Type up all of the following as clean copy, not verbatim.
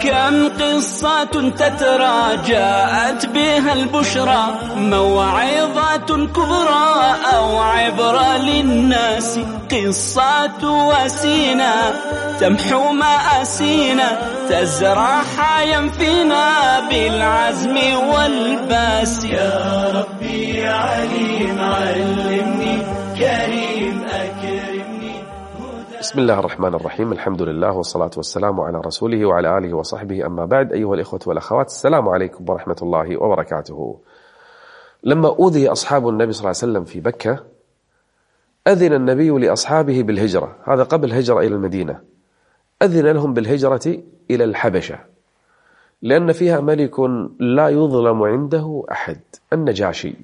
كم قصة تترى جاءت بها البشرى، موعظة كبرى أو عبرة للناس، قصة وسينا تمحو مآسينا، تزرع حيا فينا بالعزم والباس. يا ربي يا عليم علمني كريم أكرمني. بسم الله الرحمن الرحيم، الحمد لله والصلاة والسلام على رسوله وعلى آله وصحبه، أما بعد. أيها الإخوة والأخوات، السلام عليكم ورحمة الله وبركاته. لما أوذي أصحاب النبي صلى الله عليه وسلم في مكة، أذن النبي لأصحابه بالهجرة، هذا قبل الهجرة إلى المدينة، أذن لهم بالهجرة إلى الحبشة، لأن فيها ملك لا يظلم عنده أحد، النجاشي.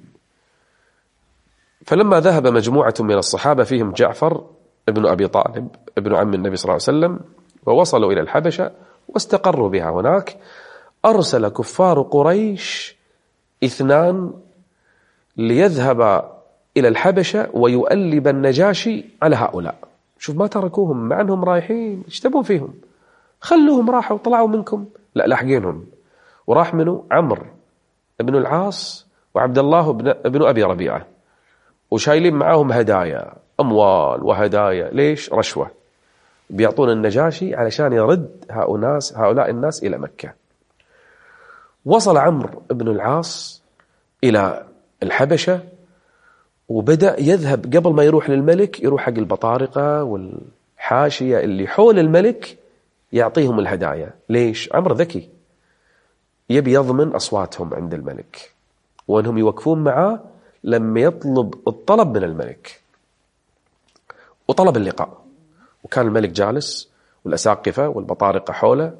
فلما ذهب مجموعة من الصحابة فيهم جعفر ابن أبي طالب ابن عم النبي صلى الله عليه وسلم، ووصلوا إلى الحبشة واستقروا بها هناك، أرسل كفار قريش 2 ليذهب إلى الحبشة ويؤلب النجاشي على هؤلاء. شوف، ما تركوهم مع أنهم رايحين، اشتبون فيهم، خلوهم راحوا طلعوا منكم، لا لاحقينهم. وراح منه عمرو بن العاص وعبد الله بن أبي ربيعة، وشايلين معاهم هدايا، أموال وهدايا. ليش؟ رشوة، بيعطون النجاشي علشان يرد هؤلاء الناس إلى مكة. وصل عمرو بن العاص إلى الحبشة، وبدأ يذهب قبل ما يروح للملك، يروح حق البطارقة والحاشية اللي حول الملك يعطيهم الهدايا. ليش؟ عمرو ذكي، يبي يضمن أصواتهم عند الملك، وأنهم يوقفون معاه لما يطلب الطلب من الملك. وطلب اللقاء، وكان الملك جالس والأساقفة والبطارقة حوله،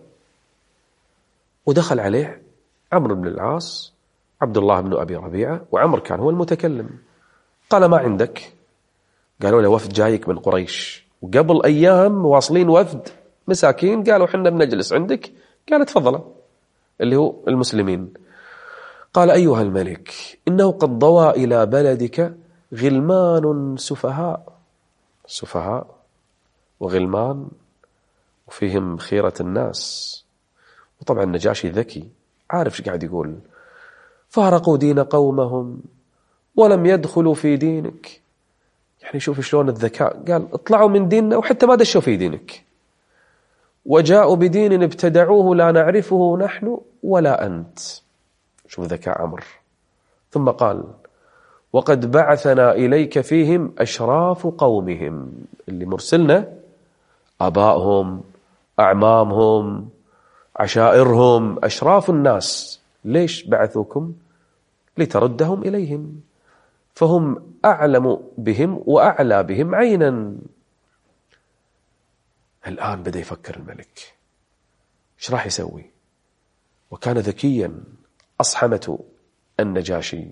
ودخل عليه عمرو بن العاص، عبد الله بن أبي ربيعة، وعمرو كان هو المتكلم. قال: ما عندك؟ قالوا له: وفد جايك من قريش، وقبل أيام واصلين وفد مساكين، قالوا حنا بنجلس عندك. قال: تفضل، اللي هو المسلمين. قال: أيها الملك، إنه قد ضوى إلى بلدك غلمان سفهاء وغلمان، وفيهم خيرة الناس. وطبعا النجاشي ذكي، عارف ايش قاعد يقول. فارقوا دين قومهم ولم يدخلوا في دينك. يعني شوف شلون الذكاء، قال: اطلعوا من ديننا وحتى ما دشوا في دينك، وجاءوا بدين ابتدعوه لا نعرفه نحن ولا أنت. شوف ذكاء عمرو. ثم قال: وقد بعثنا إليك فيهم أشراف قومهم، اللي مرسلنا آبائهم، أعمامهم، عشائرهم، أشراف الناس. ليش بعثوكم؟ لتردهم إليهم، فهم أعلم بهم وأعلى بهم عينا. الآن بدأ يفكر الملك إيش راح يسوي، وكان ذكيا. أصحمته النجاشي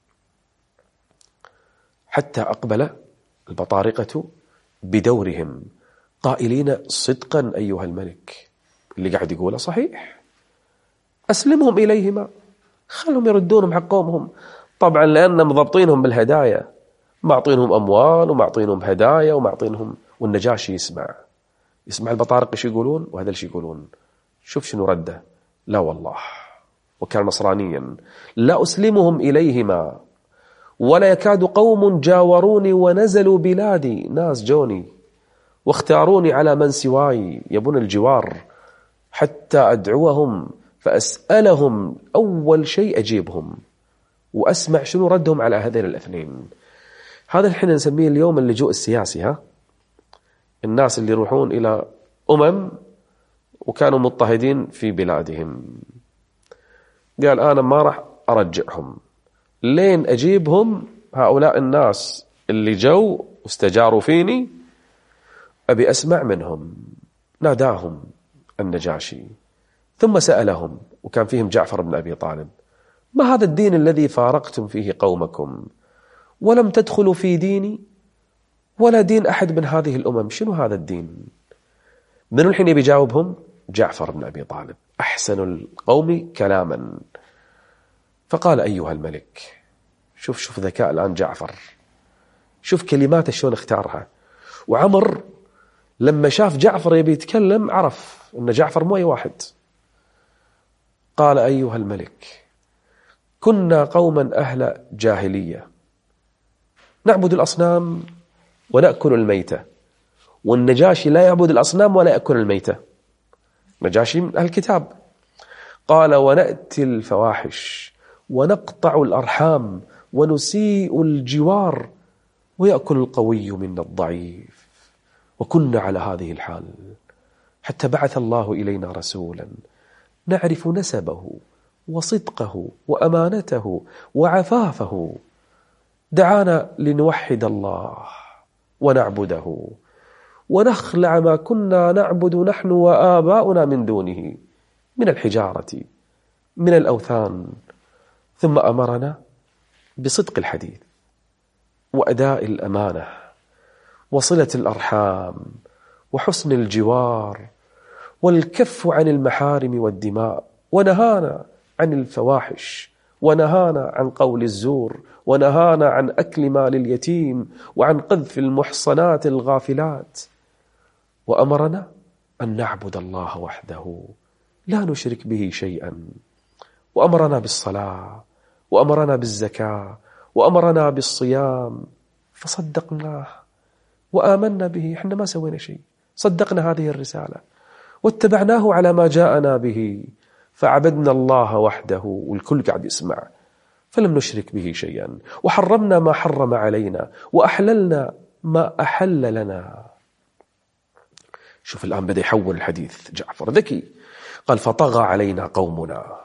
حتى أقبل البطارقة بدورهم قائلين: صدقا أيها الملك، اللي قاعد يقوله صحيح، أسلمهم إليهما، خلهم يردونهم حقهم. طبعا لأن مضبطينهم بالهدايا، معطينهم أموال ومعطينهم هدايا ومعطينهم. والنجاشي يسمع البطارق ايش يقولون، وهذا ايش يقولون. شوف شنو رده: لا والله، وكان نصرانيا، لا أسلمهم إليهما، ولا يكاد قوم جاوروني ونزلوا بلادي، ناس جوني واختاروني على من سواي، يبون الجوار، حتى أدعوهم فأسألهم، أول شيء أجيبهم وأسمع شنو ردهم على هذين الاثنين. هذا الحين نسميه اليوم اللجوء السياسي. الناس اللي يروحون إلى وكانوا مضطهدين في بلادهم، قال: أنا ما راح أرجعهم لين أجيبهم هؤلاء الناس اللي جو واستجاروا فيني، أبي أسمع منهم. ناداهم النجاشي ثم سألهم، وكان فيهم جعفر بن أبي طالب: ما هذا الدين الذي فارقتم فيه قومكم ولم تدخلوا في ديني ولا دين أحد من هذه الأمم؟ شنو هذا الدين؟ من الحين يبي يجاوبهم؟ جعفر بن أبي طالب، أحسن القوم كلاما. فقال: أيها الملك، شوف ذكاء الآن جعفر، شوف كلماته شلون اختارها. وعمر لما شاف جعفر يبي يتكلم عرف أن جعفر مو أي واحد، قال أيها الملك كنا قوما أهل جاهلية نعبد الأصنام ونأكل الميتة، والنجاشي لا يعبد الأصنام ولا يأكل الميتة، نجاشي من أهل الكتاب. قال ونأتي الفواحش ونقطع الأرحام ونسيء الجوار ويأكل القوي منا الضعيف، وكنا على هذه الحال حتى بعث الله إلينا رسولا نعرف نسبه وصدقه وأمانته وعفافه، دعانا لنوحد الله ونعبده ونخلع ما كنا نعبد نحن وآباؤنا من دونه من الحجارة من الأوثان، ثم أمرنا بصدق الحديث وأداء الأمانة وصلة الأرحام وحسن الجوار والكف عن المحارم والدماء، ونهانا عن الفواحش، ونهانا عن قول الزور، ونهانا عن أكل مال اليتيم، وعن قذف المحصنات الغافلات، وأمرنا أن نعبد الله وحده لا نشرك به شيئا، وأمرنا بالصلاة، وأمرنا بالزكاة، وأمرنا بالصيام، فصدقناه وآمنا به. إحنا ما سوينا شيء، صدقنا هذه الرسالة واتبعناه على ما جاءنا به، فعبدنا الله وحده، والكل قاعد يسمع، فلم نشرك به شيئا، وحرمنا ما حرم علينا، وأحللنا ما أحل لنا. شوف الآن بدأ يحول الحديث، جعفر ذكي، قال فطغى علينا قومنا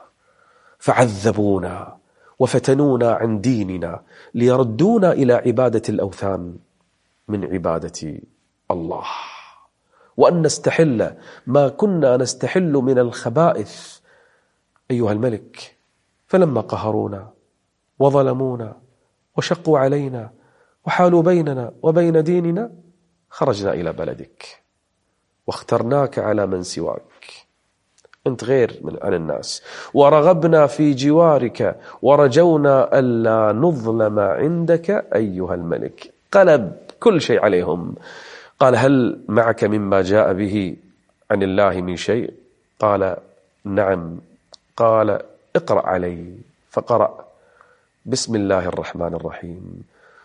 فعذبونا وفتنونا عن ديننا ليردونا إلى عبادة الأوثان من عبادة الله، وأن نستحل ما كنا نستحل من الخبائث أيها الملك، فلما قهرونا وظلمونا وشقوا علينا وحالوا بيننا وبين ديننا خرجنا إلى بلدك واخترناك على من سواك، أنت غير عن الناس، ورغبنا في جوارك ورجونا ألا نظلم عندك أيها الملك. قلب كل شيء عليهم. قال هل معك مما جاء به عن الله من شيء؟ قال نعم. قال اقرأ علي، فقرأ بسم الله الرحمن الرحيم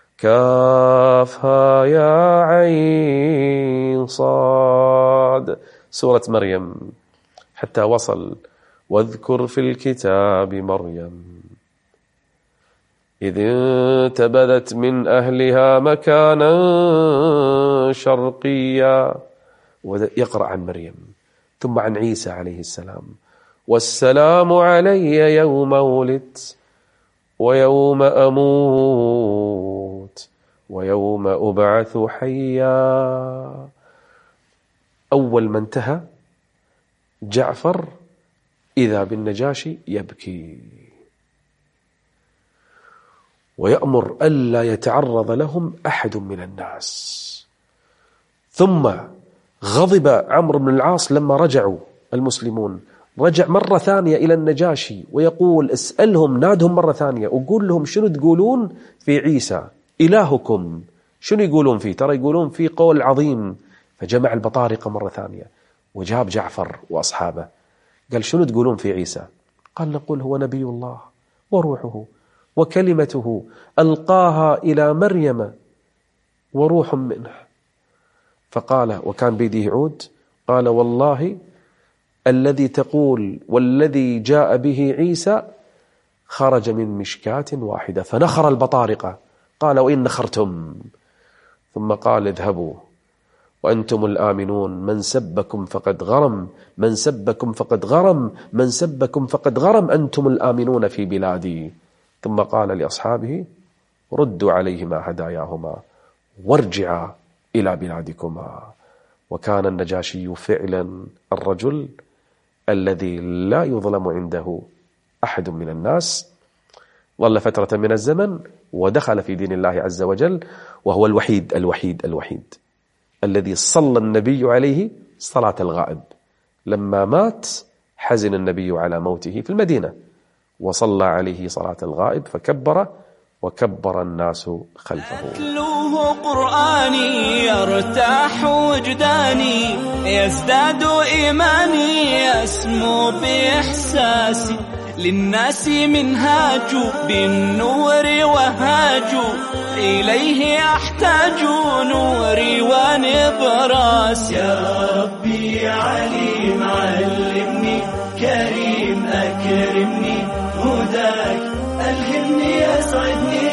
كافها يا عين صاد، سورة مريم، حتى وصل واذكر في الكتاب مريم إذ انتبذت من أهلها مكانا شرقيا، يقرأ عن مريم ثم عن عيسى عليه السلام، والسلام علي يوم ولدت ويوم أموت ويوم أبعث حيا. أول ما انتهى جعفر إذا بالنجاشي يبكي ويأمر ألا يتعرض لهم أحد من الناس. ثم غضب عمرو بن العاص لما رجعوا المسلمون، رجع مرة ثانية إلى النجاشي ويقول اسألهم، نادهم مرة ثانية وقول لهم شنو تقولون في عيسى إلهكم، شنو يقولون فيه؟ ترى يقولون فيه قول عظيم. فجمع البطارقة مرة ثانية وجاب جعفر وأصحابه، قال شنو تقولون في عيسى؟ قال نقول هو نبي الله وروحه وكلمته ألقاها إلى مريم وروح منه. فقال وكان بيده عود، قال والله الذي تقول والذي جاء به عيسى خرج من مشكاة واحدة، فنخر البطارقة. قال وإن نخرتم، ثم قال اذهبوا وأنتم الآمنون، من سبكم فقد غرم، من سبكم فقد غرم، من سبكم فقد غرم، أنتم الآمنون في بلادي. ثم قال لأصحابه ردوا عليهما هداياهما وارجعا إلى بلادكما. وكان النجاشي فعلا الرجل الذي لا يظلم عنده أحد من الناس. ظل فترة من الزمن ودخل في دين الله عز وجل، وهو الوحيد الذي صلى النبي عليه صلاة الغائب. لما مات حزن النبي على موته في المدينة وصلى عليه صلاة الغائب فكبر وكبر الناس خلفه. أتلوه أتلوه قرآني يرتاح وجداني يزداد إيماني أسمو بإحساسي للناس منهاج بالنور وهاج إليه أحتاج نوري ونبراس. يا ربي يا عليم علمني كريم أكرمني هداك ألهمني أسعدني